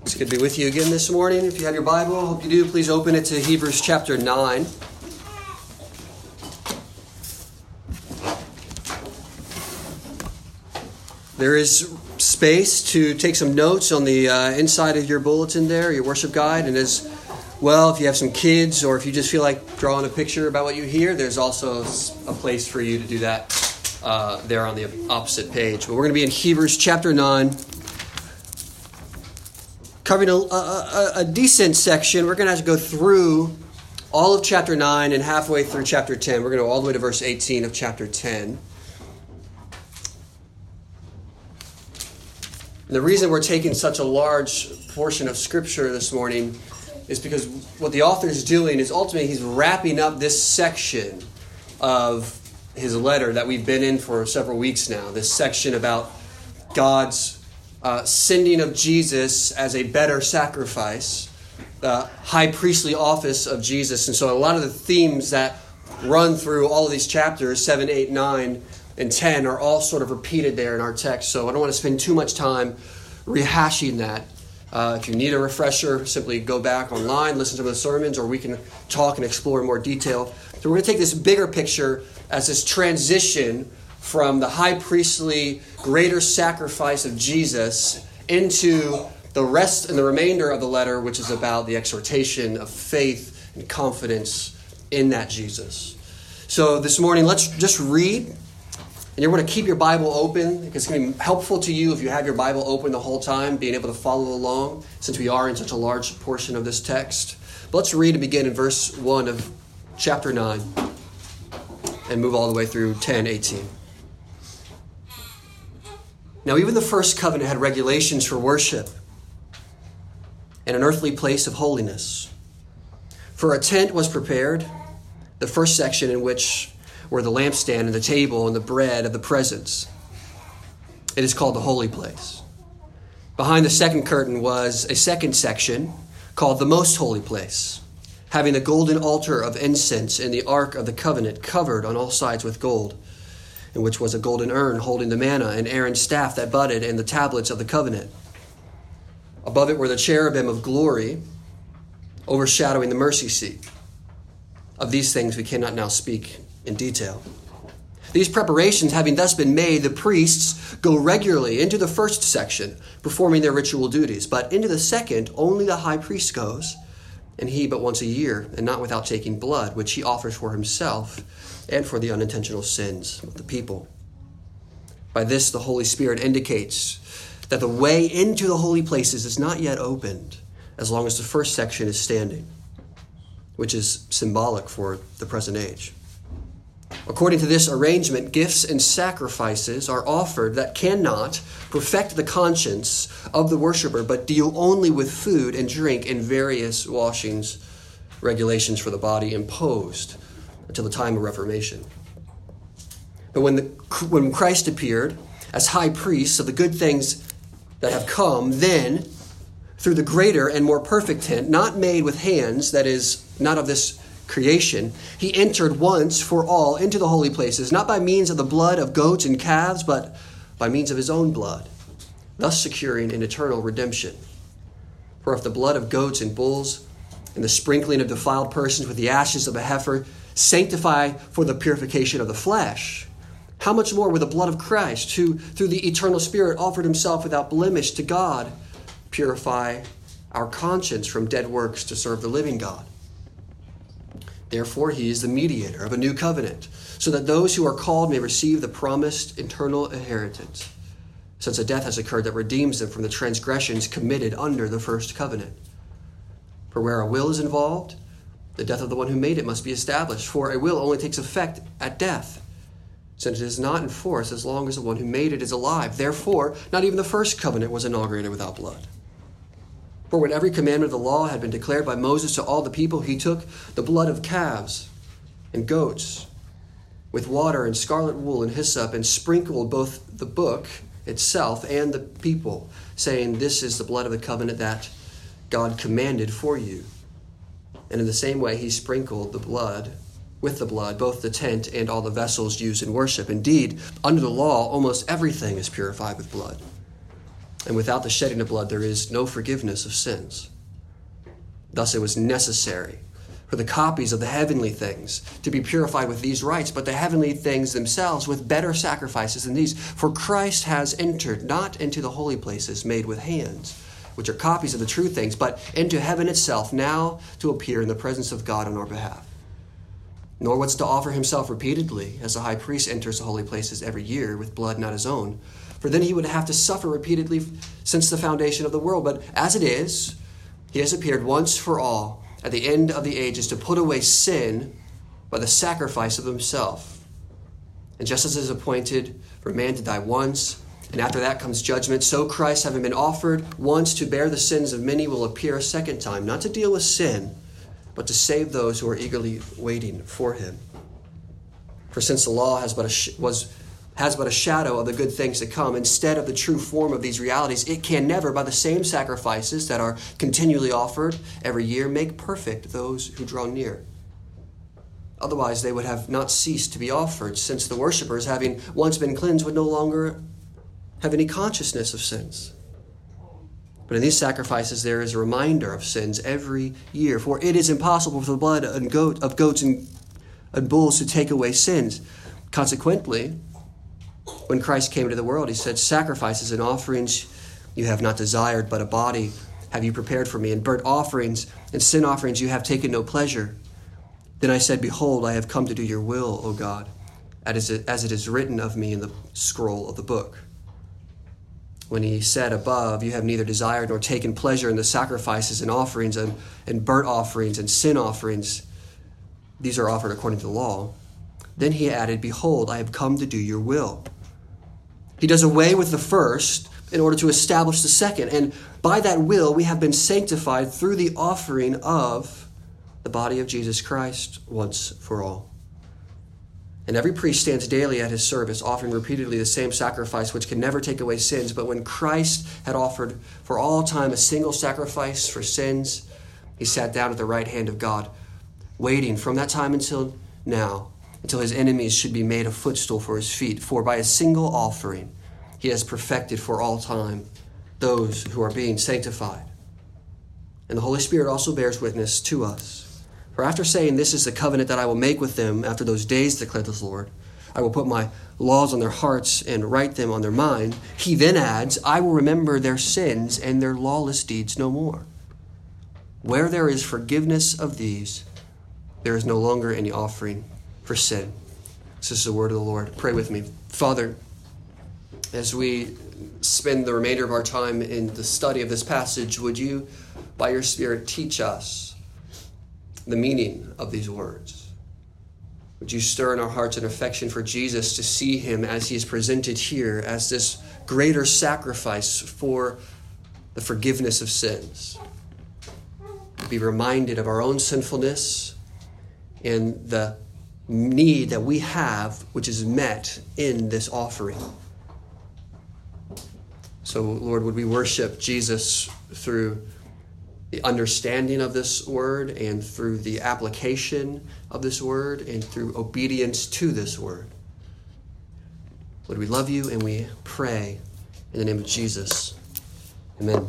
It's good to be with you again this morning. If you have your Bible, I hope you do. Please open it to Hebrews chapter 9. There is space to take some notes on the inside of your bulletin there, your worship guide. And as well, if you have some kids or if you just feel like drawing a picture about what you hear, there's also a place for you to do that there on the opposite page. But we're going to be in Hebrews chapter 9. Covering a decent section. We're going to have to go through all of chapter 9 and halfway through chapter 10. We're going to go all the way to verse 18 of chapter 10. And the reason we're taking such a large portion of Scripture this morning is because what the author is doing is ultimately he's wrapping up this section of his letter that we've been in for several weeks now. This section about God's sending of Jesus as a better sacrifice, the high priestly office of Jesus. And so a lot of the themes that run through all of these chapters, 7, 8, 9, and 10, are all sort of repeated there in our text. So I don't want to spend too much time rehashing that. If you need a refresher, simply go back online, listen to the sermons, or we can talk and explore in more detail. So we're going to take this bigger picture as this transition from the high priestly greater sacrifice of Jesus into the rest and the remainder of the letter, which is about the exhortation of faith and confidence in that Jesus. So this morning, let's just read. And you're going to keep your Bible open because it's going to be helpful to you if you have your Bible open the whole time, being able to follow along since we are in such a large portion of this text. But let's read and begin in verse 1 of chapter 9 and move all the way through 10, 18. Now, even the first covenant had regulations for worship and an earthly place of holiness. For a tent was prepared, the first section in which were the lampstand and the table and the bread of the presence. It is called the holy place. Behind the second curtain was a second section called the most holy place, having the golden altar of incense and the ark of the covenant covered on all sides with gold, in which was a golden urn holding the manna and Aaron's staff that budded and the tablets of the covenant. Above it were the cherubim of glory overshadowing the mercy seat. Of these things we cannot now speak in detail. These preparations having thus been made, the priests go regularly into the first section, performing their ritual duties. But into the second, only the high priest goes, and he but once a year, and not without taking blood, which he offers for himself and for the unintentional sins of the people. By this, the Holy Spirit indicates that the way into the holy places is not yet opened as long as the first section is standing, which is symbolic for the present age. According to this arrangement, gifts and sacrifices are offered that cannot perfect the conscience of the worshiper, but deal only with food and drink and various washings, regulations for the body imposed until the time of Reformation. But when Christ appeared as high priest of the good things that have come, then through the greater and more perfect tent, not made with hands, that is, not of this creation, he entered once for all into the holy places, not by means of the blood of goats and calves, but by means of his own blood, thus securing an eternal redemption. For if the blood of goats and bulls and the sprinkling of defiled persons with the ashes of a heifer sanctify for the purification of the flesh, how much more will the blood of Christ, who through the eternal Spirit offered himself without blemish to God, purify our conscience from dead works to serve the living God? Therefore, he is the mediator of a new covenant, so that those who are called may receive the promised eternal inheritance, since a death has occurred that redeems them from the transgressions committed under the first covenant. For where a will is involved, the death of the one who made it must be established, for a will only takes effect at death, since it is not in force as long as the one who made it is alive. Therefore, not even the first covenant was inaugurated without blood. For when every commandment of the law had been declared by Moses to all the people, he took the blood of calves and goats with water and scarlet wool and hyssop and sprinkled both the book itself and the people, saying, "This is the blood of the covenant that God commanded for you." And in the same way, he sprinkled with the blood, both the tent and all the vessels used in worship. Indeed, under the law, almost everything is purified with blood. And without the shedding of blood, there is no forgiveness of sins. Thus, it was necessary for the copies of the heavenly things to be purified with these rites, but the heavenly things themselves with better sacrifices than these. For Christ has entered not into the holy places made with hands, which are copies of the true things, but into heaven itself, now to appear in the presence of God on our behalf. Nor was to offer himself repeatedly, as the high priest enters the holy places every year with blood not his own, for then he would have to suffer repeatedly since the foundation of the world. But as it is, he has appeared once for all at the end of the ages to put away sin by the sacrifice of himself. And just as it is appointed for man to die once, and after that comes judgment, so Christ, having been offered once to bear the sins of many, will appear a second time, not to deal with sin, but to save those who are eagerly waiting for him. For since the law has but a shadow of the good things to come, instead of the true form of these realities, it can never, by the same sacrifices that are continually offered every year, make perfect those who draw near. Otherwise, they would have not ceased to be offered, since the worshippers, having once been cleansed, would no longer have any consciousness of sins. But in these sacrifices, there is a reminder of sins every year, for it is impossible for the blood of goats and bulls to take away sins. Consequently, when Christ came into the world, he said, sacrifices and offerings you have not desired, but a body have you prepared for me. And burnt offerings and sin offerings you have taken no pleasure. Then I said, behold, I have come to do your will, O God, as it is written of me in the scroll of the book. When he said above, you have neither desired nor taken pleasure in the sacrifices and offerings and burnt offerings and sin offerings, these are offered according to the law. Then he added, behold, I have come to do your will. He does away with the first in order to establish the second. And by that will, we have been sanctified through the offering of the body of Jesus Christ once for all. And every priest stands daily at his service, offering repeatedly the same sacrifice, which can never take away sins. But when Christ had offered for all time a single sacrifice for sins, he sat down at the right hand of God, waiting from that time until now, until his enemies should be made a footstool for his feet. For by a single offering, he has perfected for all time those who are being sanctified. And the Holy Spirit also bears witness to us. For after saying, this is the covenant that I will make with them after those days, declares the Lord, I will put my laws on their hearts and write them on their mind. He then adds, I will remember their sins and their lawless deeds no more. Where there is forgiveness of these, there is no longer any offering for sin. This is the word of the Lord. Pray with me. Father, as we spend the remainder of our time in the study of this passage, would you, by your Spirit, teach us the meaning of these words? Would you stir in our hearts an affection for Jesus to see him as he is presented here as this greater sacrifice for the forgiveness of sins? Be reminded of our own sinfulness and the need that we have, which is met in this offering. So, Lord, would we worship Jesus through the understanding of this word and through the application of this word and through obedience to this word. Lord, we love you and we pray in the name of Jesus. Amen.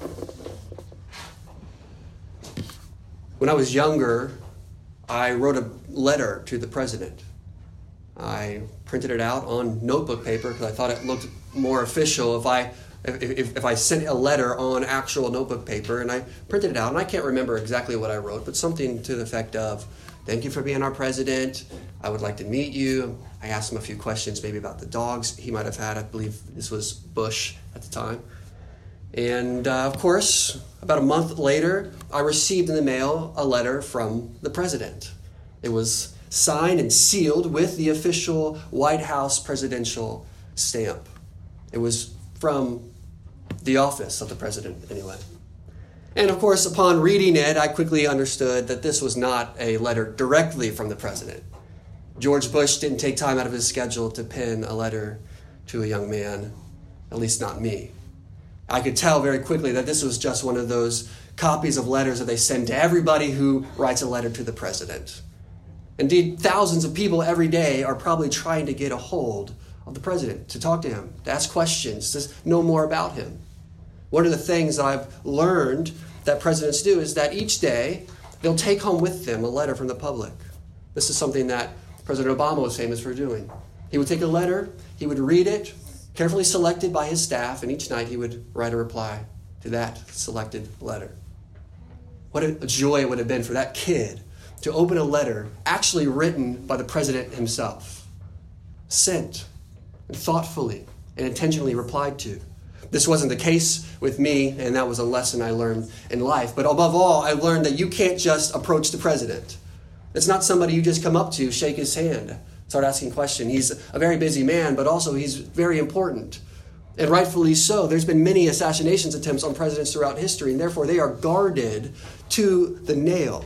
When I was younger, I wrote a letter to the president. I printed it out on notebook paper because I thought it looked more official if I sent a letter on actual notebook paper, and I printed it out, and I can't remember exactly what I wrote, but something to the effect of, thank you for being our president. I would like to meet you. I asked him a few questions maybe about the dogs he might have had. I believe this was Bush at the time. And of course, about a month later, I received in the mail a letter from the president. It was signed and sealed with the official White House presidential stamp. It was from the office of the president, anyway. And of course, upon reading it, I quickly understood that this was not a letter directly from the president. George Bush didn't take time out of his schedule to pen a letter to a young man, at least not me. I could tell very quickly that this was just one of those copies of letters that they send to everybody who writes a letter to the president. Indeed, thousands of people every day are probably trying to get a hold of the president, to talk to him, to ask questions, to know more about him. One of the things that I've learned that presidents do is that each day they'll take home with them a letter from the public. This is something that President Obama was famous for doing. He would take a letter, he would read it, carefully selected by his staff, and each night he would write a reply to that selected letter. What a joy it would have been for that kid to open a letter actually written by the president himself, sent and thoughtfully and intentionally replied to. This wasn't the case with me, and that was a lesson I learned in life. But above all, I learned that you can't just approach the president. It's not somebody you just come up to, shake his hand, start asking questions. He's a very busy man, but also he's very important. And rightfully so. There's been many assassination attempts on presidents throughout history, and therefore they are guarded to the nail.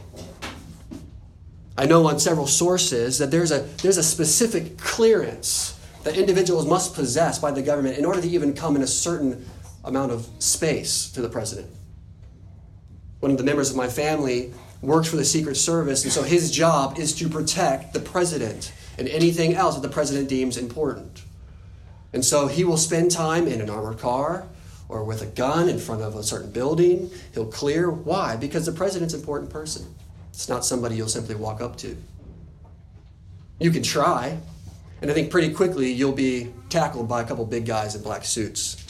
I know on several sources that there's a specific clearance that individuals must possess by the government in order to even come in a certain amount of space to the president. One of the members of my family works for the Secret Service, and so his job is to protect the president and anything else that the president deems important. And so he will spend time in an armored car or with a gun in front of a certain building. He'll clear. Why? Because the president's an important person. It's not somebody you'll simply walk up to. You can try, and I think pretty quickly you'll be tackled by a couple big guys in black suits.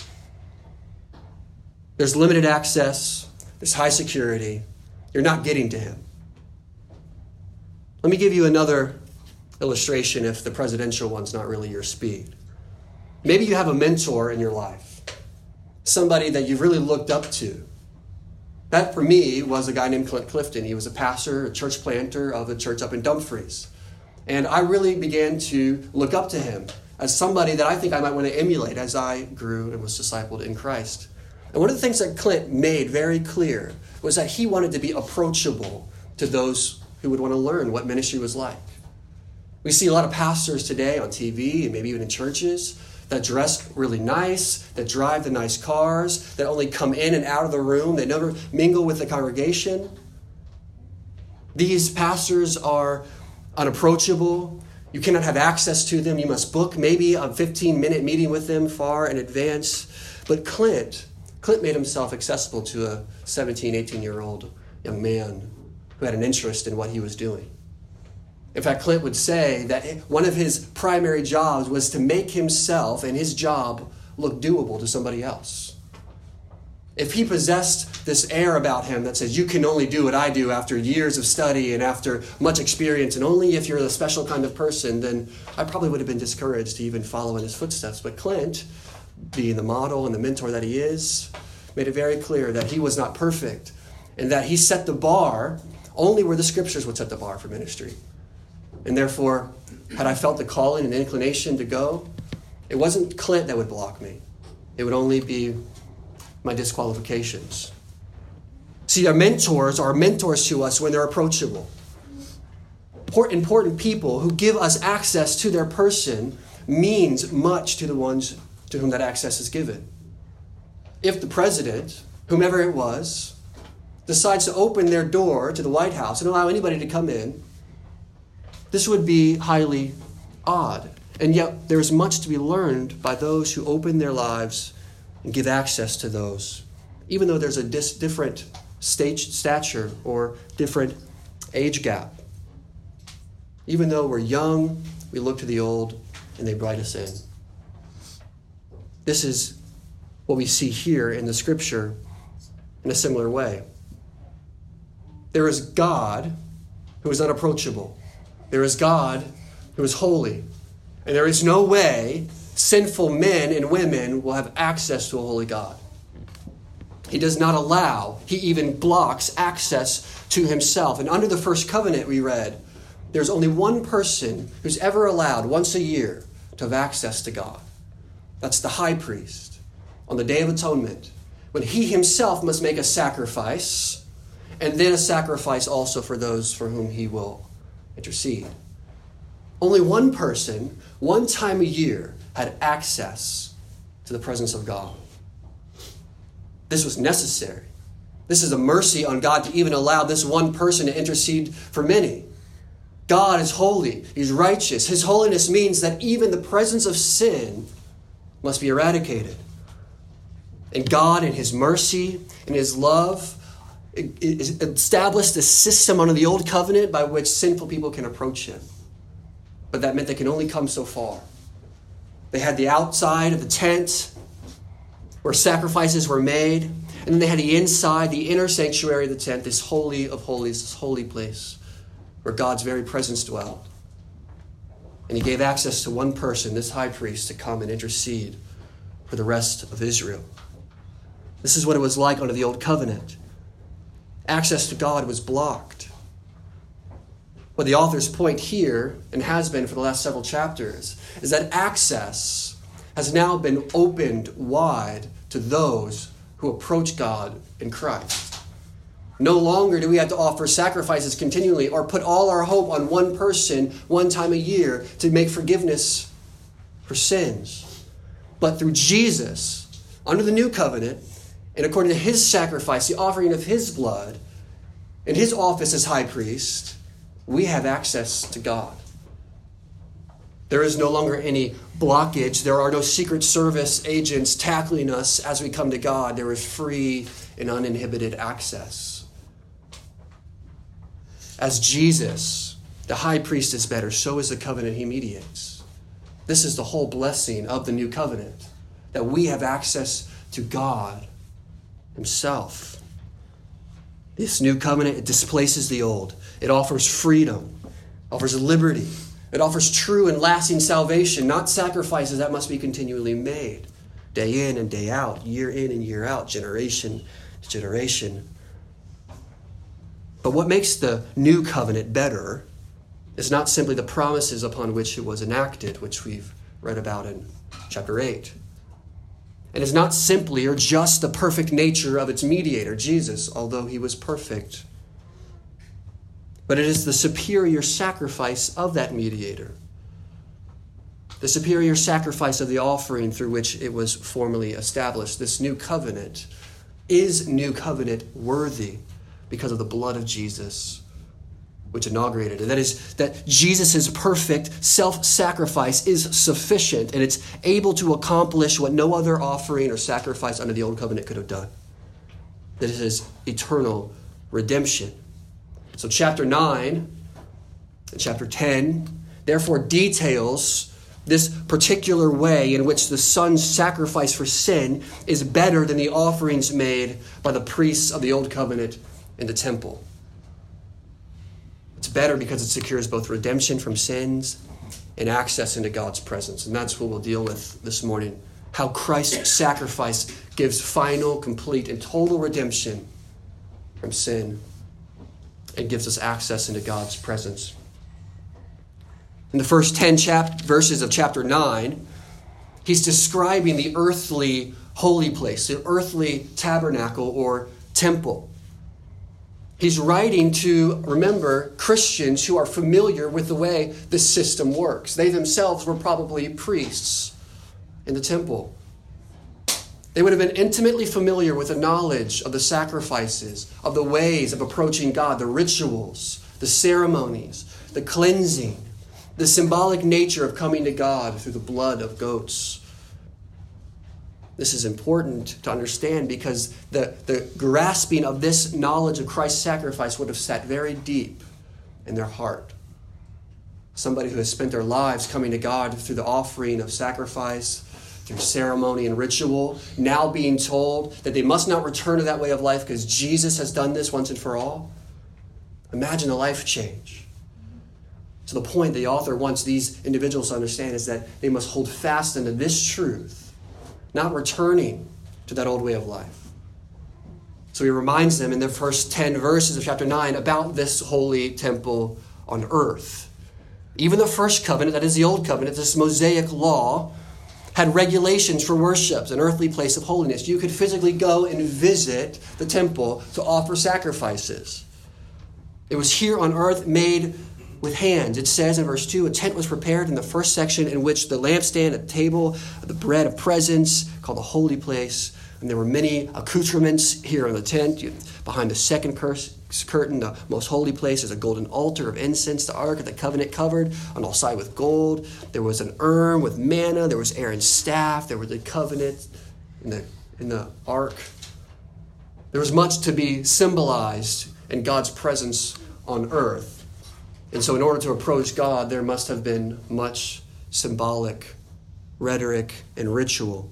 There's limited access. There's high security. You're not getting to him. Let me give you another illustration if the presidential one's not really your speed. Maybe you have a mentor in your life, somebody that you've really looked up to. That, for me, was a guy named Clint Clifton. He was a pastor, a church planter of a church up in Dumfries. And I really began to look up to him as somebody that I think I might want to emulate as I grew and was discipled in Christ. And one of the things that Clint made very clear was that he wanted to be approachable to those who would want to learn what ministry was like. We see a lot of pastors today on TV and maybe even in churches that dress really nice, that drive the nice cars, that only come in and out of the room. They never mingle with the congregation. These pastors are unapproachable. You cannot have access to them. You must book maybe a 15-minute meeting with them far in advance. But Clint made himself accessible to a 17, 18-year-old young man who had an interest in what he was doing. In fact, Clint would say that one of his primary jobs was to make himself and his job look doable to somebody else. If he possessed this air about him that says, you can only do what I do after years of study and after much experience, and only if you're a special kind of person, then I probably would have been discouraged to even follow in his footsteps. But Clint, being the model and the mentor that he is, made it very clear that he was not perfect and that he set the bar only where the scriptures would set the bar for ministry. And therefore, had I felt the calling and inclination to go, it wasn't Clint that would block me. It would only be my disqualifications. See, our mentors are mentors to us when they're approachable. Important people who give us access to their person means much to the ones to whom that access is given. If the president, whomever it was, decides to open their door to the White House and allow anybody to come in, this would be highly odd. And yet there is much to be learned by those who open their lives and give access to those, even though there's a different stature or different age gap. Even though we're young, we look to the old and they invite us in. This is what we see here in the scripture in a similar way. There is God who is unapproachable. There is God who is holy. And there is no way sinful men and women will have access to a holy God. He does not allow, he even blocks access to himself. And under the first covenant we read, there's only one person who's ever allowed once a year to have access to God. That's the high priest on the Day of Atonement, when he himself must make a sacrifice, and then a sacrifice also for those for whom he will intercede. Only one person, one time a year, had access to the presence of God. This was necessary. This is a mercy on God to even allow this one person to intercede for many. God is holy. He's righteous. His holiness means that even the presence of sin must be eradicated. And God, in his mercy and his love, established a system under the old covenant by which sinful people can approach him. But that meant they can only come so far. They had the outside of the tent where sacrifices were made. And then they had the inside, the inner sanctuary of the tent, this holy of holies, this holy place where God's very presence dwelled. And he gave access to one person, this high priest, to come and intercede for the rest of Israel. This is what it was like under the old covenant. Access to God was blocked. What the author's point here, and has been for the last several chapters, is that access has now been opened wide to those who approach God in Christ. No longer do we have to offer sacrifices continually or put all our hope on one person one time a year to make forgiveness for sins. But through Jesus, under the new covenant, and according to his sacrifice, the offering of his blood, and his office as high priest, we have access to God. There is no longer any blockage. There are no Secret Service agents tackling us as we come to God. There is free and uninhibited access. As Jesus, the high priest, is better, so is the covenant he mediates. This is the whole blessing of the new covenant, that we have access to God himself. This new covenant, it displaces the old. It offers freedom, offers liberty. It offers true and lasting salvation, not sacrifices that must be continually made, day in and day out, year in and year out, generation to generation. But what makes the new covenant better is not simply the promises upon which it was enacted, which we've read about in chapter 8. And it's not simply or just the perfect nature of its mediator, Jesus, although he was perfect. But it is the superior sacrifice of that mediator. The superior sacrifice of the offering through which it was formally established. This new covenant is new covenant worthy because of the blood of Jesus, which inaugurated it. That is, that Jesus' perfect self-sacrifice is sufficient, and it's able to accomplish what no other offering or sacrifice under the old covenant could have done. That it is eternal redemption. So chapter 9 and chapter 10 therefore details this particular way in which the Son's sacrifice for sin is better than the offerings made by the priests of the old covenant in the temple. It's better because it secures both redemption from sins and access into God's presence. And that's what we'll deal with this morning. How Christ's sacrifice gives final, complete, and total redemption from sin and gives us access into God's presence. In the first 10 verses of chapter 9, he's describing the earthly holy place, the earthly tabernacle or temple. He's writing to, remember, Christians who are familiar with the way the system works. They themselves were probably priests in the temple. They would have been intimately familiar with the knowledge of the sacrifices, of the ways of approaching God, the rituals, the ceremonies, the cleansing, the symbolic nature of coming to God through the blood of goats. This is important to understand because the grasping of this knowledge of Christ's sacrifice would have sat very deep in their heart. Somebody who has spent their lives coming to God through the offering of sacrifice, through ceremony and ritual, now being told that they must not return to that way of life because Jesus has done this once and for all. Imagine the life change. So the point the author wants these individuals to understand is that they must hold fast into this truth, not returning to that old way of life. So he reminds them in the first 10 verses of chapter 9 about this holy temple on earth. Even the first covenant, that is the old covenant, this Mosaic law, had regulations for worship, an earthly place of holiness. You could physically go and visit the temple to offer sacrifices. It was here on earth made with hands. It says in verse 2, a tent was prepared in the first section in which the lampstand, a table, the bread of presence, called the holy place. And there were many accoutrements here in the tent. Behind the second curtain, the most holy place, is a golden altar of incense, the Ark of the Covenant covered on all sides with gold. There was an urn with manna. There was Aaron's staff. There was the covenant in in the ark. There was much to be symbolized in God's presence on earth. And so in order to approach God, there must have been much symbolic rhetoric and ritual.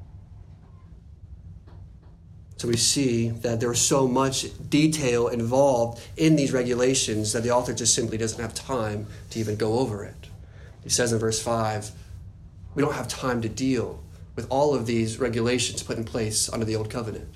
So we see that there was so much detail involved in these regulations that the author just simply doesn't have time to even go over it. He says in verse 5, we don't have time to deal with all of these regulations put in place under the Old Covenant.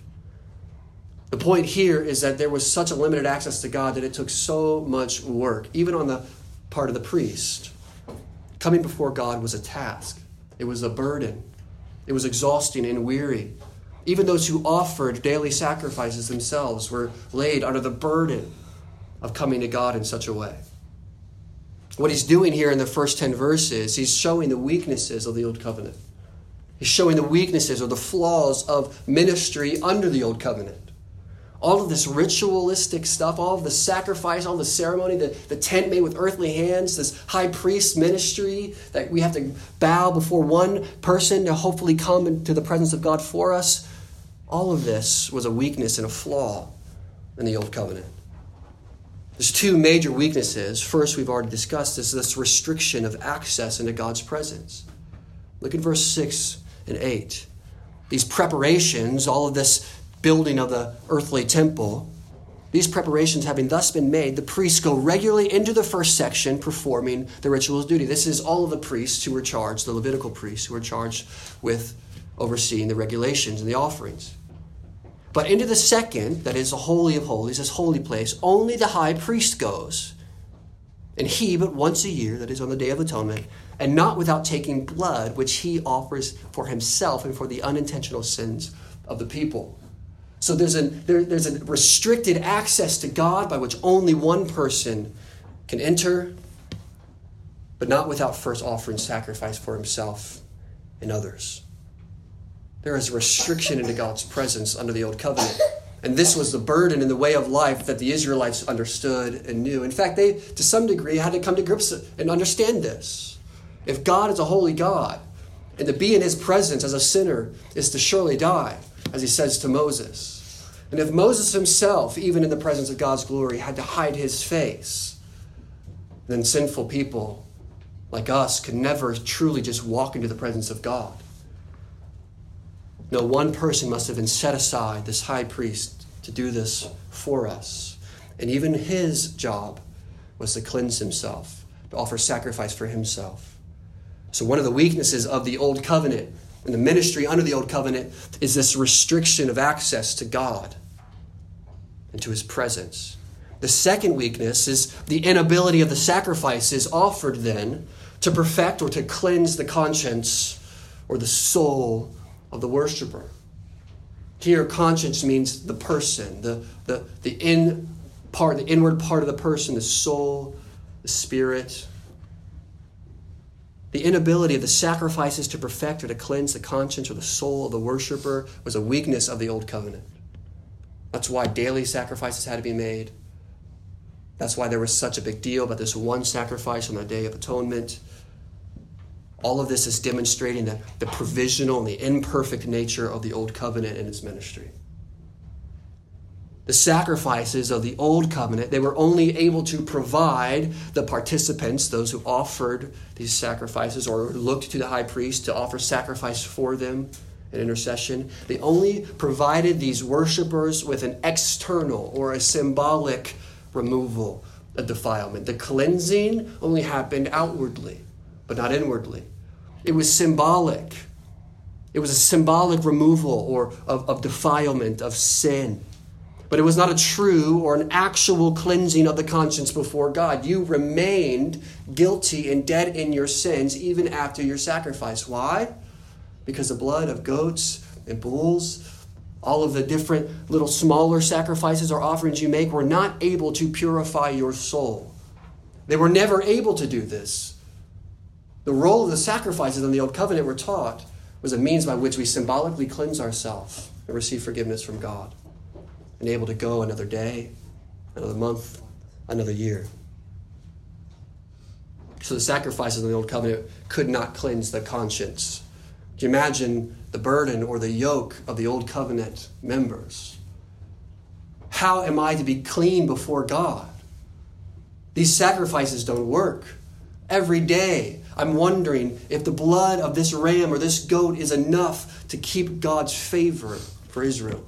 The point here is that there was such a limited access to God that it took so much work, even on the part of the priest. Coming before God was a task. It was a burden. It was exhausting and weary. Even those who offered daily sacrifices themselves were laid under the burden of coming to God in such a way. What he's doing here in the first 10 verses, he's showing the weaknesses of the Old Covenant. He's showing the weaknesses or the flaws of ministry under the Old Covenant. All of this ritualistic stuff, all of the sacrifice, all the ceremony, the tent made with earthly hands, this high priest ministry that we have to bow before one person to hopefully come into the presence of God for us, all of this was a weakness and a flaw in the Old Covenant. There's two major weaknesses. First, we've already discussed this restriction of access into God's presence. Look at verse 6 and 8. These preparations, all of this building of the earthly temple, these preparations having thus been made, the priests go regularly into the first section performing the ritual's duty. This is all of the priests who were charged, the Levitical priests who were charged with overseeing the regulations and the offerings. But into the second, that is the Holy of Holies, this holy place, only the high priest goes. And he, but once a year, that is on the Day of Atonement, and not without taking blood, which he offers for himself and for the unintentional sins of the people. So there's a restricted access to God by which only one person can enter, but not without first offering sacrifice for himself and others. There is a restriction into God's presence under the Old Covenant. And this was the burden and the way of life that the Israelites understood and knew. In fact, they, to some degree, had to come to grips and understand this. If God is a holy God, and to be in his presence as a sinner is to surely die, as he says to Moses. And if Moses himself, even in the presence of God's glory, had to hide his face, then sinful people like us could never truly just walk into the presence of God. No, one person must have been set aside, this high priest, to do this for us. And even his job was to cleanse himself, to offer sacrifice for himself. So one of the weaknesses of the Old Covenant and the ministry under the Old Covenant is this restriction of access to God and to his presence. The second weakness is the inability of the sacrifices offered then to perfect or to cleanse the conscience or the soul of the worshiper. Here, conscience means the person, the inward part of the person, the soul, the spirit. The inability of the sacrifices to perfect or to cleanse the conscience or the soul of the worshiper was a weakness of the Old Covenant. That's why daily sacrifices had to be made. That's why there was such a big deal about this one sacrifice on the Day of Atonement. All of this is demonstrating the provisional and the imperfect nature of the Old Covenant and its ministry. The sacrifices of the Old Covenant, they were only able to provide the participants, those who offered these sacrifices or looked to the high priest to offer sacrifice for them in intercession. They only provided these worshipers with an external or a symbolic removal of defilement. The cleansing only happened outwardly, but not inwardly. It was symbolic. It was a symbolic removal of defilement, of sin. But it was not a true or an actual cleansing of the conscience before God. You remained guilty and dead in your sins even after your sacrifice. Why? Because the blood of goats and bulls, all of the different little smaller sacrifices or offerings you make were not able to purify your soul. They were never able to do this. The role of the sacrifices in the Old Covenant, we're taught, was a means by which we symbolically cleanse ourselves and receive forgiveness from God, and able to go another day, another month, another year. So the sacrifices in the Old Covenant could not cleanse the conscience, Do you imagine the burden or the yoke of the old covenant members? How am I to be clean before God? These sacrifices don't work. Every day, I'm wondering if the blood of this ram or this goat is enough to keep God's favor for Israel.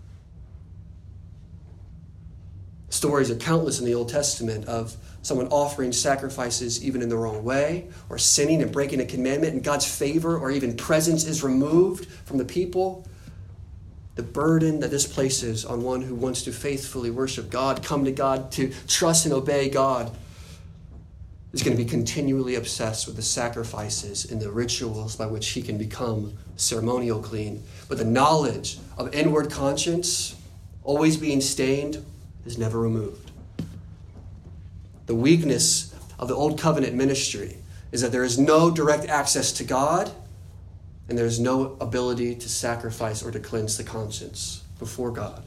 Stories are countless in the Old Testament of someone offering sacrifices even in the wrong way, or sinning and breaking a commandment, and God's favor or even presence is removed from the people. The burden that this places on one who wants to faithfully worship God, come to God, to trust and obey God, is going to be continually obsessed with the sacrifices and the rituals by which he can become ceremonial clean. But the knowledge of inward conscience, always being stained, is never removed. The weakness of the Old Covenant ministry is that there is no direct access to God, and there is no ability to sacrifice or to cleanse the conscience before God.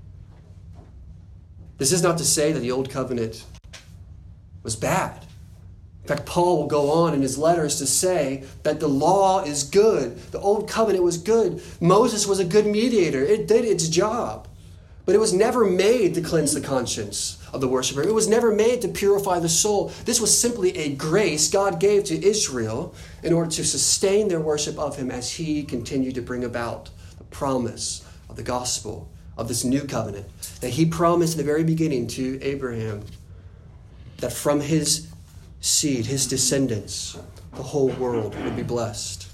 This is not to say that the Old Covenant was bad. In fact, Paul will go on in his letters to say that the law is good. The Old Covenant was good. Moses was a good mediator. It did its job. But it was never made to cleanse the conscience of the worshiper. It was never made to purify the soul. This was simply a grace God gave to Israel in order to sustain their worship of him as he continued to bring about the promise of the gospel of this new covenant that he promised in the very beginning to Abraham, that from his seed, his descendants, the whole world would be blessed.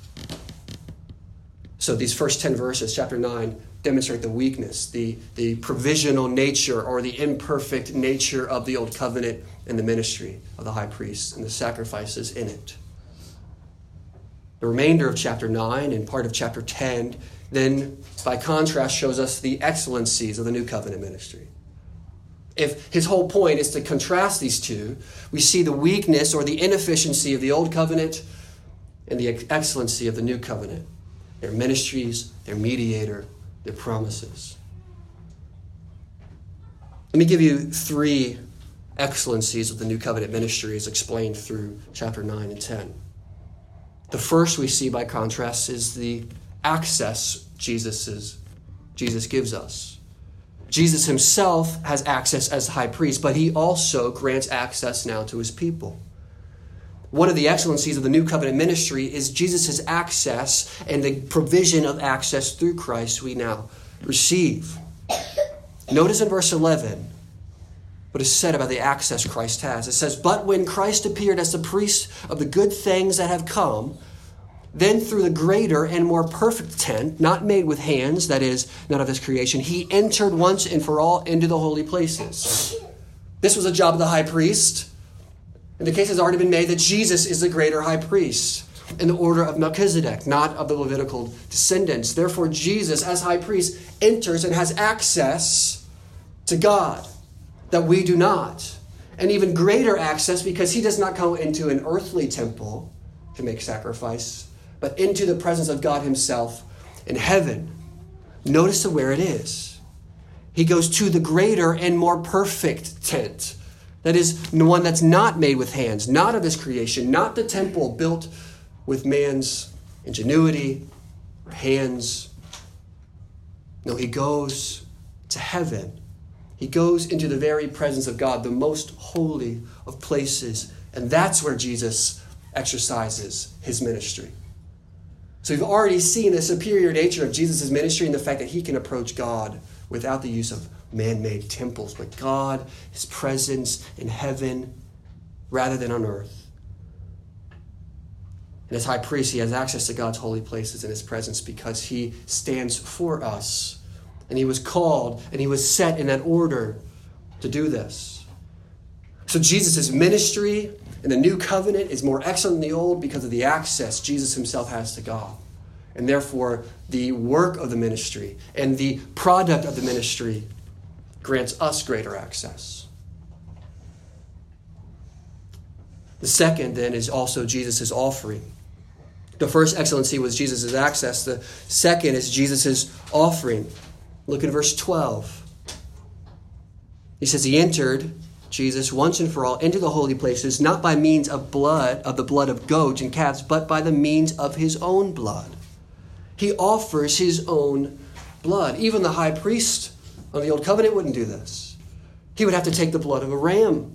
So these first 10 verses, chapter 9, demonstrate the weakness, the provisional nature or the imperfect nature of the Old Covenant and the ministry of the high priest and the sacrifices in it. The remainder of chapter 9 and part of chapter 10 then, by contrast, shows us the excellencies of the New Covenant ministry. If his whole point is to contrast these two, we see the weakness or the inefficiency of the Old Covenant and the excellency of the New Covenant. Their ministries, their mediator, their promises. Let me give you 3 excellencies of the New Covenant ministry as explained through chapter 9 and 10. The first we see by contrast is the access Jesus gives us. Jesus himself has access as high priest, but he also grants access now to his people. One of the excellencies of the New Covenant ministry is Jesus' access and the provision of access through Christ we now receive. Notice in verse 11 what is said about the access Christ has. It says, "But when Christ appeared as the priest of the good things that have come, then through the greater and more perfect tent, not made with hands, that is, not of his creation, he entered once and for all into the holy places." This was a job of the high priest. And the case has already been made that Jesus is the greater high priest in the order of Melchizedek, not of the Levitical descendants. Therefore, Jesus, as high priest, enters and has access to God that we do not. And even greater access because he does not go into an earthly temple to make sacrifice, but into the presence of God himself in heaven. Notice where it is. He goes to the greater and more perfect tent. That is, the one that's not made with hands, not of his creation, not the temple built with man's ingenuity or hands. No, he goes to heaven. He goes into the very presence of God, the most holy of places. And that's where Jesus exercises his ministry. So we've already seen the superior nature of Jesus' ministry and the fact that he can approach God without the use of man-made temples, but God, his presence in heaven rather than on earth. And as high priest, he has access to God's holy places in his presence because he stands for us. And he was called and he was set in that order to do this. So Jesus' ministry in the new covenant is more excellent than the old because of the access Jesus himself has to God. And therefore, the work of the ministry and the product of the ministry grants us greater access. The second, then, is also Jesus' offering. The first excellency was Jesus' access. The second is Jesus' offering. Look at verse 12. He says, he entered, Jesus, once and for all, into the holy places, not by means of blood, of the blood of goats and calves, but by the means of his own blood. He offers his own blood. Even the high priest of the Old Covenant wouldn't do this. He would have to take the blood of a ram.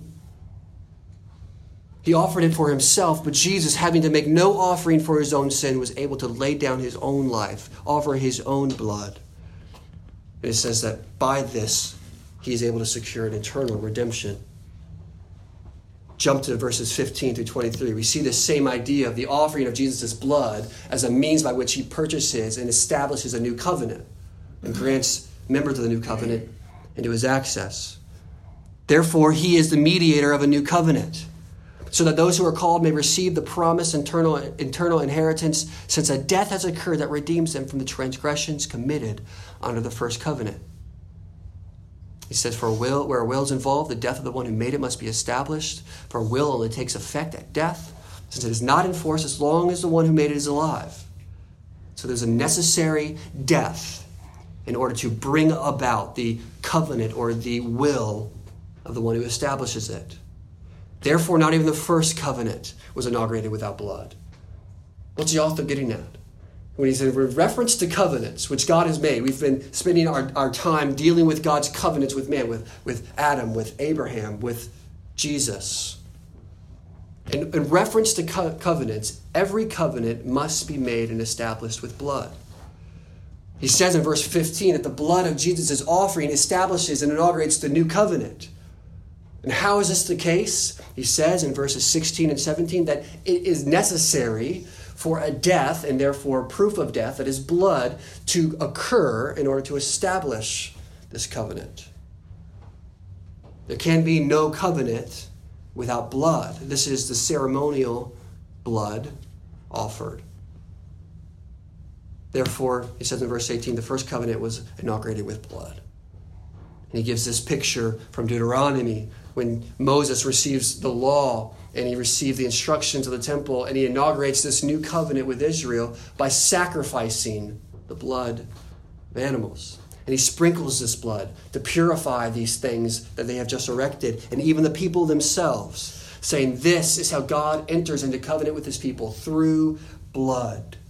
He offered it for himself, but Jesus, having to make no offering for his own sin, was able to lay down his own life, offer his own blood. And it says that by this, he is able to secure an eternal redemption. Jump to verses 15 through 23. We see this same idea of the offering of Jesus' blood as a means by which he purchases and establishes a new covenant and grants members of the new covenant into his access. Therefore, he is the mediator of a new covenant, so that those who are called may receive the promised eternal inheritance, since a death has occurred that redeems them from the transgressions committed under the first covenant. He says, for where a will is involved, the death of the one who made it must be established. For a will only takes effect at death, since it is not in force as long as the one who made it is alive. So there's a necessary death in order to bring about the covenant or the will of the one who establishes it. Therefore, not even the first covenant was inaugurated without blood. What's the author getting at? When he said, with reference to covenants, which God has made, we've been spending our time dealing with God's covenants with man, with Adam, with Abraham, with Jesus. In reference to covenants, every covenant must be made and established with blood. He says in verse 15 that the blood of Jesus' offering establishes and inaugurates the new covenant. And how is this the case? He says in verses 16 and 17 that it is necessary for a death, and therefore proof of death, that is blood, to occur in order to establish this covenant. There can be no covenant without blood. This is the ceremonial blood offered. Therefore, he says in verse 18, the first covenant was inaugurated with blood. And he gives this picture from Deuteronomy when Moses receives the law and he received the instructions of the temple, and he inaugurates this new covenant with Israel by sacrificing the blood of animals. And he sprinkles this blood to purify these things that they have just erected, and even the people themselves, saying this is how God enters into covenant with his people, through blood.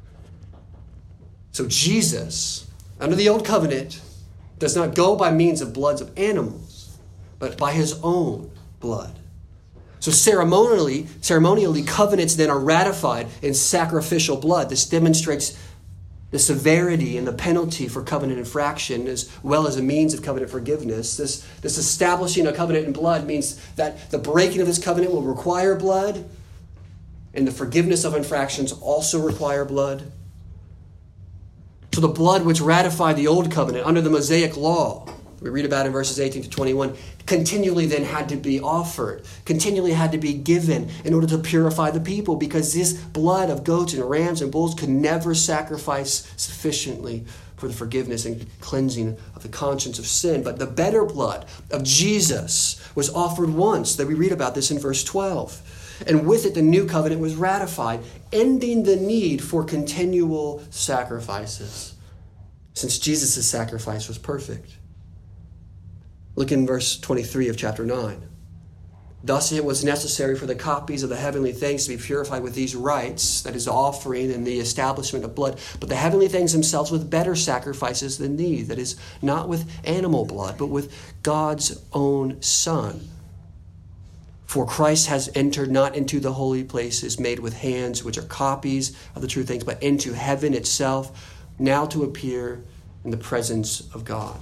So Jesus, under the old covenant, does not go by means of bloods of animals, but by his own blood. So ceremonially, covenants then are ratified in sacrificial blood. This demonstrates the severity and the penalty for covenant infraction, as well as a means of covenant forgiveness. This establishing a covenant in blood means that the breaking of this covenant will require blood, and the forgiveness of infractions also require blood. So the blood which ratified the old covenant under the Mosaic law, we read about in verses 18 to 21, continually then had to be offered, continually had to be given in order to purify the people, because this blood of goats and rams and bulls could never sacrifice sufficiently for the forgiveness and cleansing of the conscience of sin. But the better blood of Jesus was offered once, that we read about this in verse 12. And with it, the new covenant was ratified, ending the need for continual sacrifices, since Jesus' sacrifice was perfect. Look in verse 23 of chapter 9. Thus it was necessary for the copies of the heavenly things to be purified with these rites, that is, offering and the establishment of blood, but the heavenly things themselves with better sacrifices than these, that is, not with animal blood, but with God's own Son. For Christ has entered not into the holy places made with hands, which are copies of the true things, but into heaven itself, now to appear in the presence of God.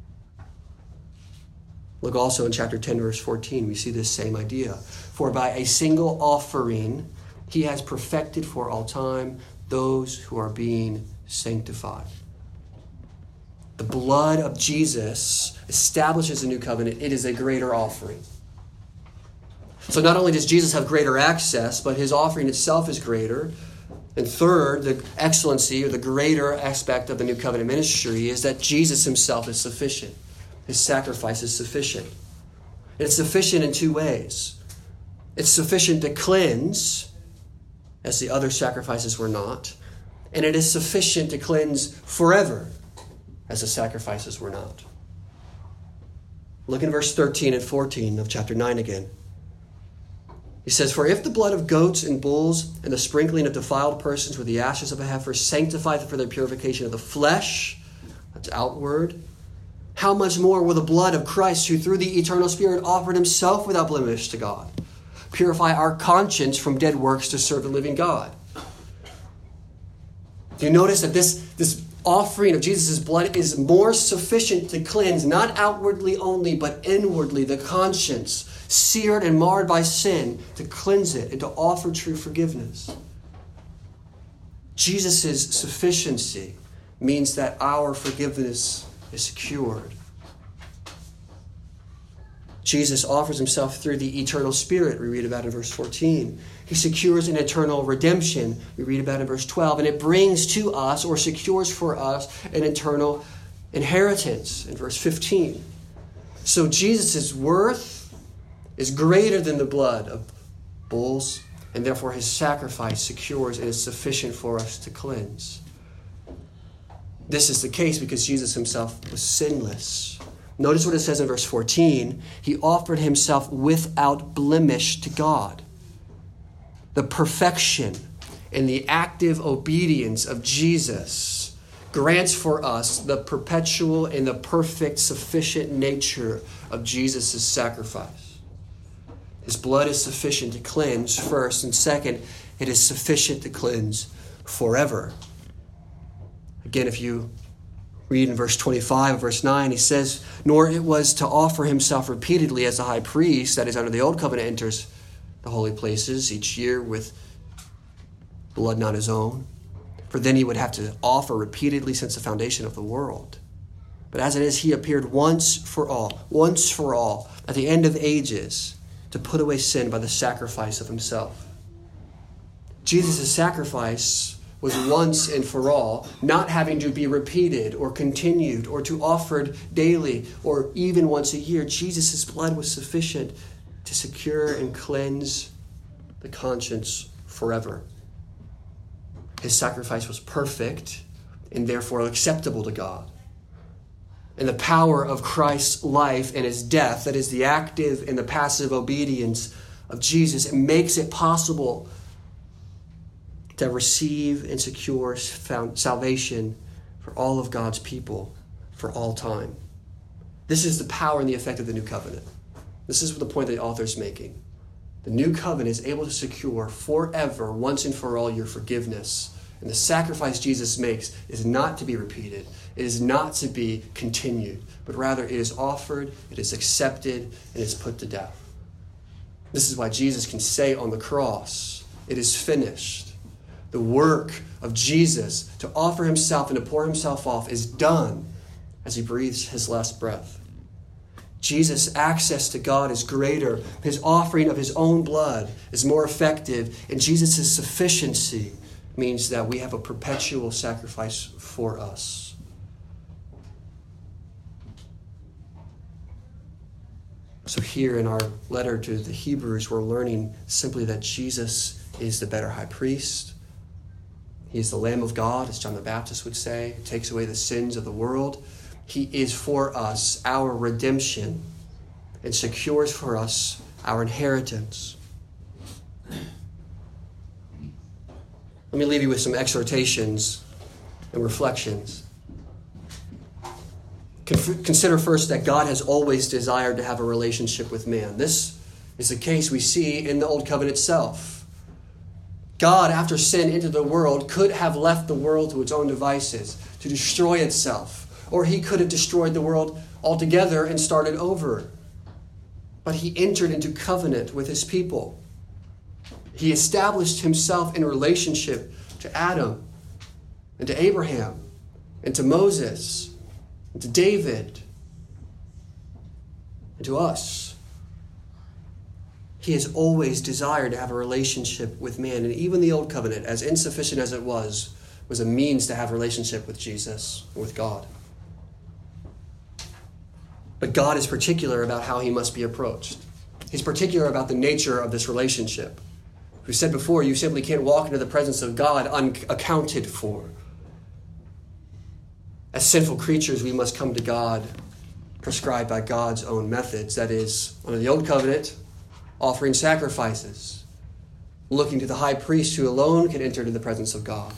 Look also in chapter 10, verse 14. We see this same idea. For by a single offering, he has perfected for all time those who are being sanctified. The blood of Jesus establishes a new covenant. It is a greater offering. So not only does Jesus have greater access, but his offering itself is greater. And third, the excellency or the greater aspect of the new covenant ministry is that Jesus himself is sufficient. His sacrifice is sufficient. And it's sufficient in two ways. It's sufficient to cleanse, as the other sacrifices were not. And it is sufficient to cleanse forever, as the sacrifices were not. Look in verse 13 and 14 of chapter 9 again. He says, "For if the blood of goats and bulls and the sprinkling of defiled persons with the ashes of a heifer sanctify them for the purification of the flesh," that's outward, "how much more will the blood of Christ, who through the eternal Spirit offered himself without blemish to God, purify our conscience from dead works to serve the living God?" Do you notice that this offering of Jesus' blood is more sufficient to cleanse, not outwardly only, but inwardly, the conscience, seared and marred by sin, to cleanse it and to offer true forgiveness? Jesus' sufficiency means that our forgiveness is secured. Jesus offers himself through the eternal Spirit, we read about in verse 14. He secures an eternal redemption, we read about in verse 12. And it brings to us, or secures for us, an eternal inheritance in verse 15. So Jesus' worth is greater than the blood of bulls, and therefore his sacrifice secures and is sufficient for us to cleanse. This is the case because Jesus himself was sinless. Notice what it says in verse 14. He offered himself without blemish to God. The perfection and the active obedience of Jesus grants for us the perpetual and the perfect, sufficient nature of Jesus' sacrifice. His blood is sufficient to cleanse first, and second, it is sufficient to cleanse forever. Again, if you read in verse 25 of verse 9, he says, "Nor it was to offer himself repeatedly as the high priest, that is under the old covenant, enters the holy places each year with blood not his own. For then he would have to offer repeatedly since the foundation of the world. But as it is, he appeared once for all, at the end of ages, to put away sin by the sacrifice of himself." Jesus' sacrifice was once and for all, not having to be repeated or continued or to offered daily or even once a year. Jesus' blood was sufficient to secure and cleanse the conscience forever. His sacrifice was perfect and therefore acceptable to God. And the power of Christ's life and his death, that is the active and the passive obedience of Jesus, it makes it possible to receive and secure salvation for all of God's people for all time. This is the power and the effect of the new covenant. This is the point that the author is making. The new covenant is able to secure forever, once and for all, your forgiveness. And the sacrifice Jesus makes is not to be repeated. It is not to be continued, but rather it is offered, it is accepted, and it is put to death. This is why Jesus can say on the cross, "It is finished." The work of Jesus to offer himself and to pour himself off is done as he breathes his last breath. Jesus' access to God is greater. His offering of his own blood is more effective. And Jesus' sufficiency means that we have a perpetual sacrifice for us. So here in our letter to the Hebrews, we're learning simply that Jesus is the better high priest. He is the Lamb of God, as John the Baptist would say, who takes away the sins of the world. He is for us our redemption and secures for us our inheritance. Let me leave you with some exhortations and reflections. Consider first that God has always desired to have a relationship with man. This is the case we see in the Old Covenant itself. God, after sin entered the world, could have left the world to its own devices, to destroy itself. Or he could have destroyed the world altogether and started over. But he entered into covenant with his people. He established himself in relationship to Adam and to Abraham and to Moses and to David and to us. He has always desired to have a relationship with man. And even the Old Covenant, as insufficient as it was a means to have a relationship with Jesus, with God. But God is particular about how he must be approached. He's particular about the nature of this relationship. We said before, you simply can't walk into the presence of God unaccounted for. As sinful creatures, we must come to God prescribed by God's own methods. That is, under the Old Covenant, offering sacrifices, looking to the high priest who alone can enter into the presence of God.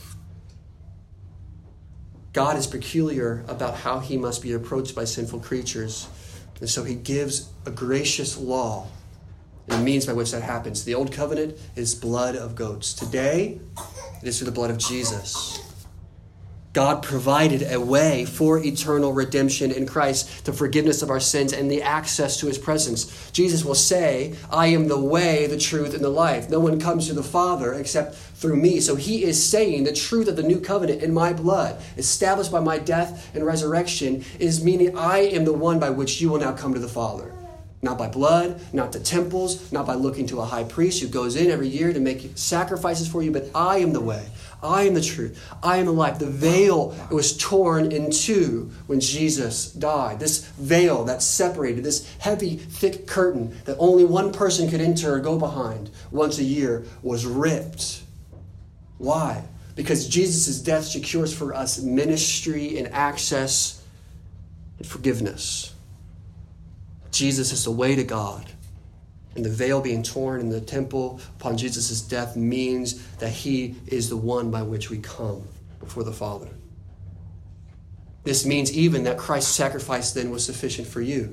God is peculiar about how he must be approached by sinful creatures. And so he gives a gracious law and the means by which that happens. The old covenant is blood of goats. Today, it is through the blood of Jesus. God provided a way for eternal redemption in Christ, the forgiveness of our sins, and the access to his presence. Jesus will say, I am the way, the truth, and the life. No one comes to the Father except through me. So he is saying the truth of the new covenant in my blood, established by my death and resurrection, is meaning I am the one by which you will now come to the Father. Not by blood, not to temples, not by looking to a high priest who goes in every year to make sacrifices for you, but I am the way. I am the truth. I am the life. The veil was torn in two when Jesus died. This veil that separated, this heavy, thick curtain that only one person could enter or go behind once a year was ripped. Why? Because Jesus' death secures for us ministry and access and forgiveness. Jesus is the way to God. And the veil being torn in the temple upon Jesus' death means that he is the one by which we come before the Father. This means even that Christ's sacrifice then was sufficient for you.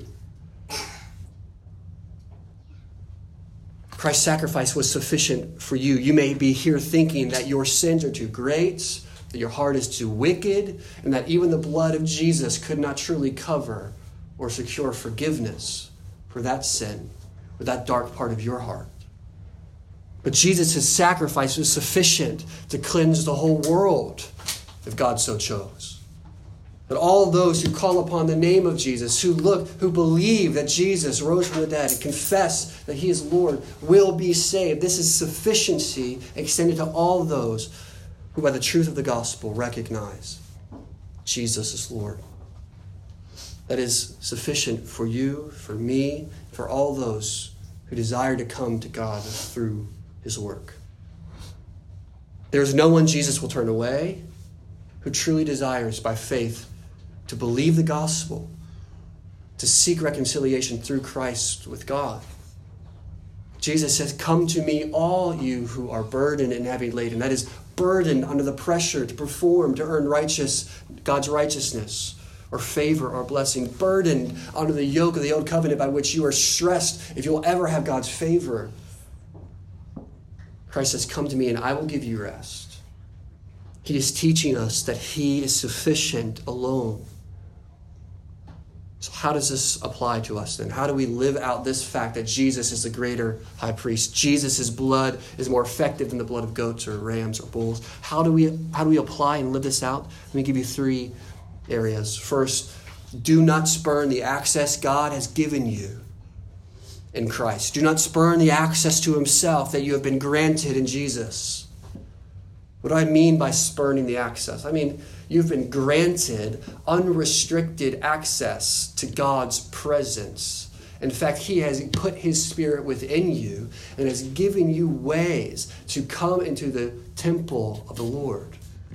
Christ's sacrifice was sufficient for you. You may be here thinking that your sins are too great, that your heart is too wicked, and that even the blood of Jesus could not truly cover or secure forgiveness for that sin or that dark part of your heart. But Jesus' sacrifice was sufficient to cleanse the whole world if God so chose. That all those who call upon the name of Jesus, who believe that Jesus rose from the dead and confess that he is Lord, will be saved. This is sufficiency extended to all those who by the truth of the gospel recognize Jesus is Lord. That is sufficient for you, for me, for all those who desire to come to God through his work. There is no one Jesus will turn away who truly desires by faith to believe the gospel, to seek reconciliation through Christ with God. Jesus says, come to me, all you who are burdened and heavy laden. That is, burdened under the pressure to perform, to earn God's righteousness, or favor or blessing, burdened under the yoke of the old covenant by which you are stressed if you'll ever have God's favor. Christ says, come to me and I will give you rest. He is teaching us that he is sufficient alone. So how does this apply to us then? How do we live out this fact that Jesus is the greater high priest? Jesus' blood is more effective than the blood of goats or rams or bulls. How do we apply and live this out? Let me give you three areas. First, do not spurn the access God has given you in Christ. Do not spurn the access to himself that you have been granted in Jesus. What do I mean by spurning the access? I mean, you've been granted unrestricted access to God's presence. In fact, he has put his Spirit within you and has given you ways to come into the temple of the Lord,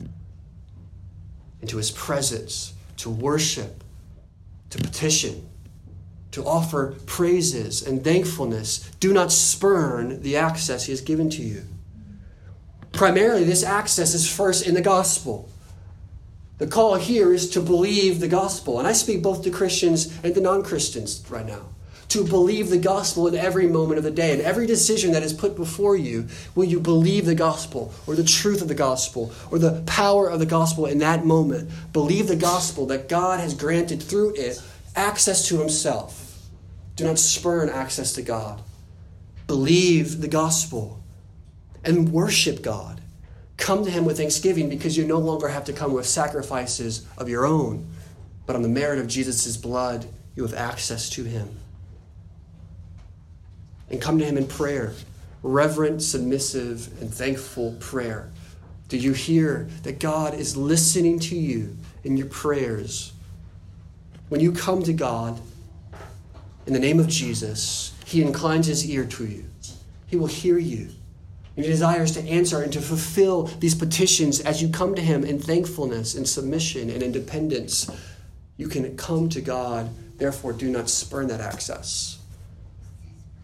into his presence, to worship, to petition, to offer praises and thankfulness. Do not spurn the access he has given to you. Primarily, this access is first in the gospel. The call here is to believe the gospel. And I speak both to Christians and to non-Christians right now. To believe the gospel in every moment of the day. And every decision that is put before you, will you believe the gospel or the truth of the gospel or the power of the gospel in that moment? Believe the gospel that God has granted through it access to himself. Do not spurn access to God. Believe the gospel and worship God. Come to him with thanksgiving because you no longer have to come with sacrifices of your own, but on the merit of Jesus' blood, you have access to him. And come to him in prayer, reverent, submissive, and thankful prayer. Do you hear that God is listening to you in your prayers? When you come to God in the name of Jesus, he inclines his ear to you. He will hear you. And he desires to answer and to fulfill these petitions as you come to him in thankfulness and submission and independence. You can come to God, therefore do not spurn that access.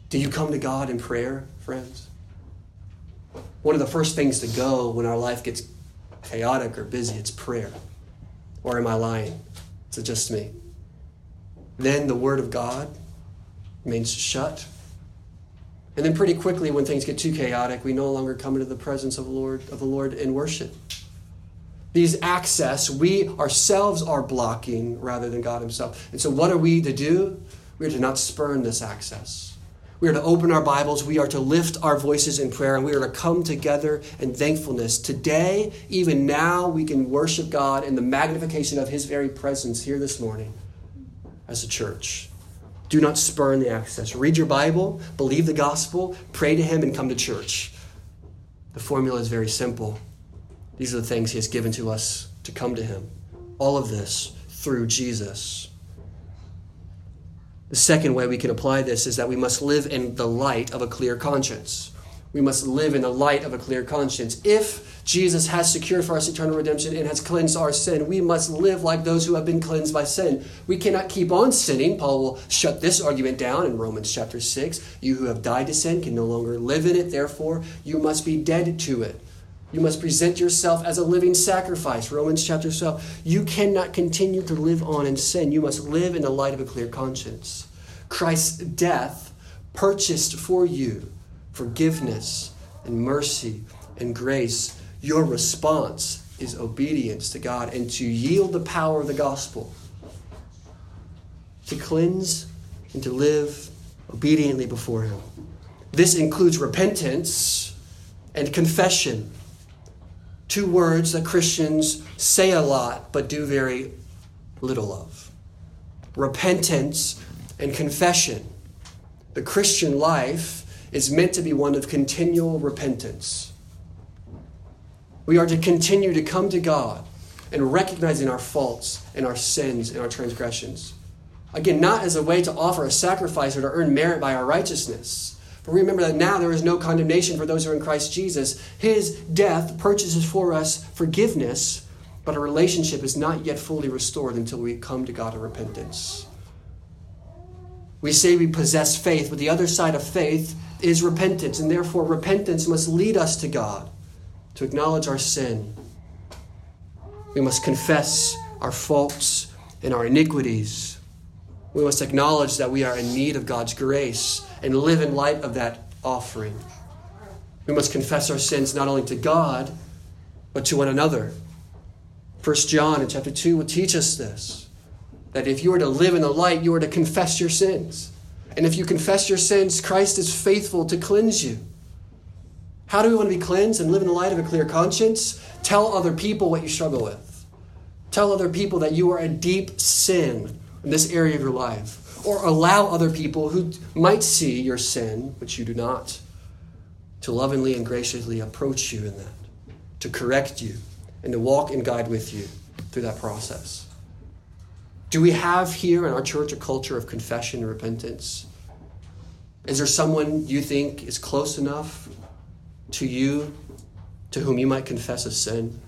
Do you come to God in prayer, friends? One of the first things to go when our life gets chaotic or busy, it's prayer. Or am I lying? Is it just me? Then the Word of God remains shut. And then pretty quickly, when things get too chaotic, we no longer come into the presence of the Lord in worship. These access, we ourselves are blocking rather than God himself. And so what are we to do? We are to not spurn this access. We are to open our Bibles. We are to lift our voices in prayer, and we are to come together in thankfulness. Today, even now, we can worship God in the magnification of his very presence here this morning as a church. Do not spurn the access. Read your Bible, believe the gospel, pray to him, and come to church. The formula is very simple. These are the things he has given to us to come to him. All of this through Jesus. The second way we can apply this is that we must live in the light of a clear conscience. We must live in the light of a clear conscience. If Jesus has secured for us eternal redemption and has cleansed our sin, we must live like those who have been cleansed by sin. We cannot keep on sinning. Paul will shut this argument down in Romans chapter 6. You who have died to sin can no longer live in it. Therefore, you must be dead to it. You must present yourself as a living sacrifice. Romans chapter 12. You cannot continue to live on in sin. You must live in the light of a clear conscience. Christ's death purchased for you forgiveness and mercy and grace. Your response is obedience to God and to yield the power of the gospel, to cleanse and to live obediently before him. This includes repentance and confession. Two words that Christians say a lot but do very little of. Repentance and confession. The Christian life is meant to be one of continual repentance. We are to continue to come to God and recognizing our faults and our sins and our transgressions. Again, not as a way to offer a sacrifice or to earn merit by our righteousness. But remember that now there is no condemnation for those who are in Christ Jesus. His death purchases for us forgiveness, but a relationship is not yet fully restored until we come to God in repentance. We say we possess faith, but the other side of faith is repentance, and therefore repentance must lead us to God, to acknowledge our sin. We must confess our faults and our iniquities. We must acknowledge that we are in need of God's grace and live in light of that offering. We must confess our sins not only to God, but to one another. 1 John in chapter 2 will teach us this, that if you are to live in the light, you are to confess your sins. And if you confess your sins, Christ is faithful to cleanse you. How do we want to be cleansed and live in the light of a clear conscience? Tell other people what you struggle with. Tell other people that you are in deep sin in this area of your life. Or allow other people who might see your sin, but you do not, to lovingly and graciously approach you in that, to correct you, and to walk and guide with you through that process. Do we have here in our church a culture of confession and repentance? Is there someone you think is close enough to you to whom you might confess a sin?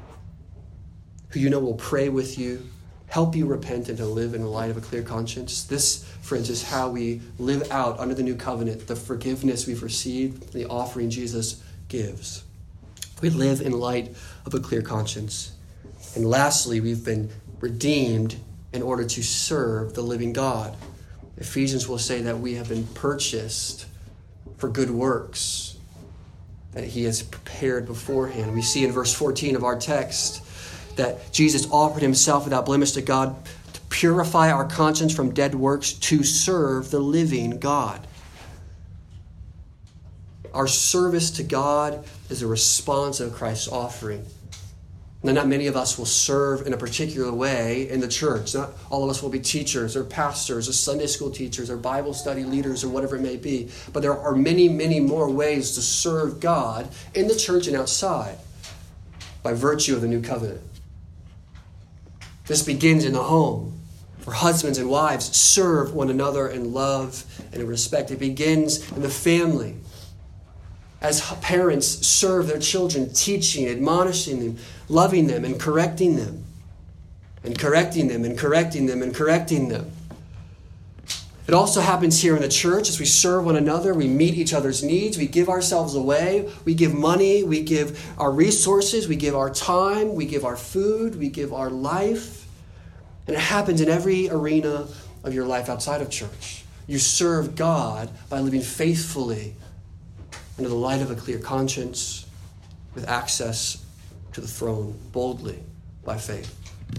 Who you know will pray with you, help you repent and to live in the light of a clear conscience? This, friends, is how we live out under the new covenant, the forgiveness we've received, the offering Jesus gives. We live in light of a clear conscience. And lastly, we've been redeemed in order to serve the living God. Ephesians will say that we have been purchased for good works that he has prepared beforehand. We see in verse 14 of our text that Jesus offered himself without blemish to God to purify our conscience from dead works to serve the living God. Our service to God is a response of Christ's offering. Now, not many of us will serve in a particular way in the church. Not all of us will be teachers or pastors or Sunday school teachers or Bible study leaders or whatever it may be. But there are many, many more ways to serve God in the church and outside by virtue of the new covenant. This begins in the home, where husbands and wives serve one another in love and in respect. It begins in the family, as parents serve their children, teaching, admonishing them, loving them, and correcting them. And correcting them, and correcting them, and correcting them. It also happens here in the church as we serve one another. We meet each other's needs. We give ourselves away. We give money. We give our resources. We give our time. We give our food. We give our life. And it happens in every arena of your life outside of church. You serve God by living faithfully under the light of a clear conscience with access to the throne boldly by faith.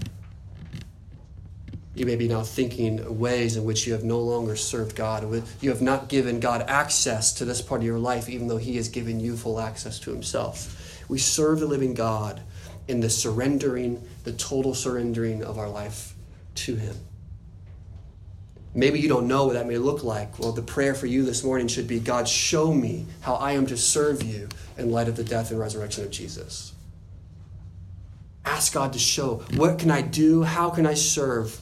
You may be now thinking ways in which you have no longer served God. You have not given God access to this part of your life, even though he has given you full access to himself. We serve the living God in the surrendering, the total surrendering of our life to him. Maybe you don't know what that may look like. Well, the prayer for you this morning should be, God, show me how I am to serve you in light of the death and resurrection of Jesus. Ask God to show, what can I do? How can I serve?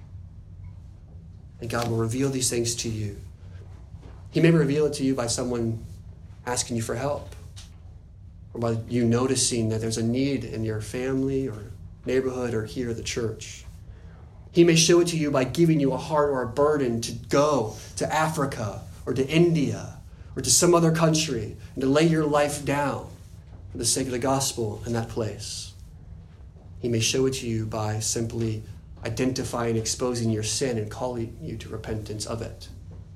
And God will reveal these things to you. He may reveal it to you by someone asking you for help, or by you noticing that there's a need in your family or neighborhood or here at the church. He may show it to you by giving you a heart or a burden to go to Africa or to India or to some other country and to lay your life down for the sake of the gospel in that place. He may show it to you by simply identifying, exposing your sin and calling you to repentance of it.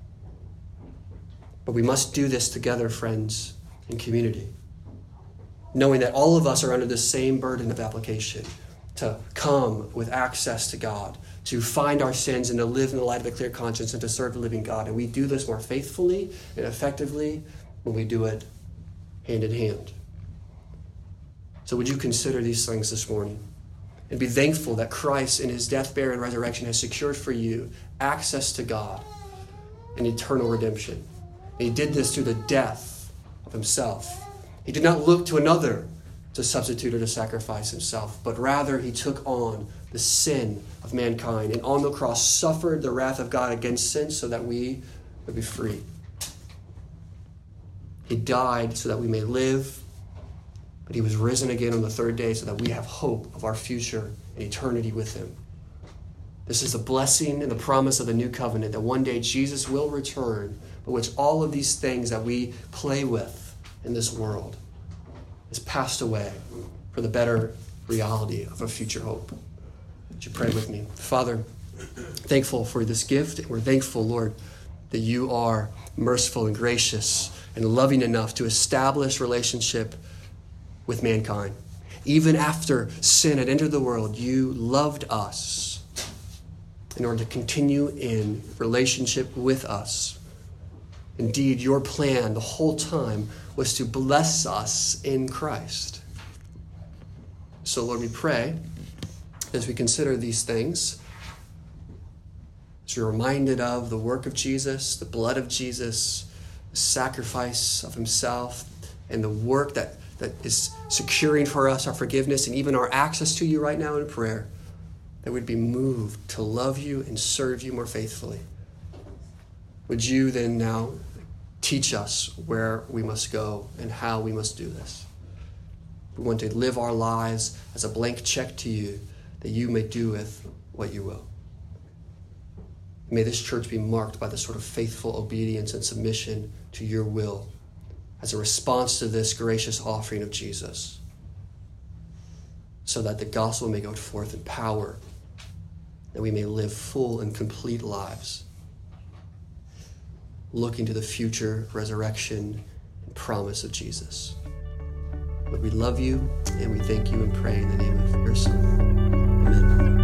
But we must do this together, friends, in community, knowing that all of us are under the same burden of application to come with access to God, to find our sins and to live in the light of a clear conscience and to serve the living God. And we do this more faithfully and effectively when we do it hand in hand. So would you consider these things this morning and be thankful that Christ in his death, burial, and resurrection has secured for you access to God and eternal redemption. And he did this through the death of himself. He did not look to another to substitute or to sacrifice himself, but rather he took on the sin of mankind and on the cross suffered the wrath of God against sin so that we would be free. He died so that we may live, but he was risen again on the third day so that we have hope of our future and eternity with him. This is the blessing and the promise of the new covenant, that one day Jesus will return, but which all of these things that we play with in this world is passed away for the better reality of a future hope. Would you pray with me? Father, thankful for this gift. We're thankful, Lord, that you are merciful and gracious and loving enough to establish relationship with mankind. Even after sin had entered the world, you loved us in order to continue in relationship with us. Indeed, your plan the whole time was to bless us in Christ. So, Lord, we pray as we consider these things, as we're reminded of the work of Jesus, the blood of Jesus, the sacrifice of himself, and the work that is securing for us our forgiveness and even our access to you right now in prayer, that we'd be moved to love you and serve you more faithfully. Would you then now teach us where we must go and how we must do this? We want to live our lives as a blank check to you, that you may do with what you will. May this church be marked by the sort of faithful obedience and submission to your will as a response to this gracious offering of Jesus, so that the gospel may go forth in power, that we may live full and complete lives, looking to the future resurrection and promise of Jesus. Lord, we love you and we thank you and pray in the name of your Son. Amen.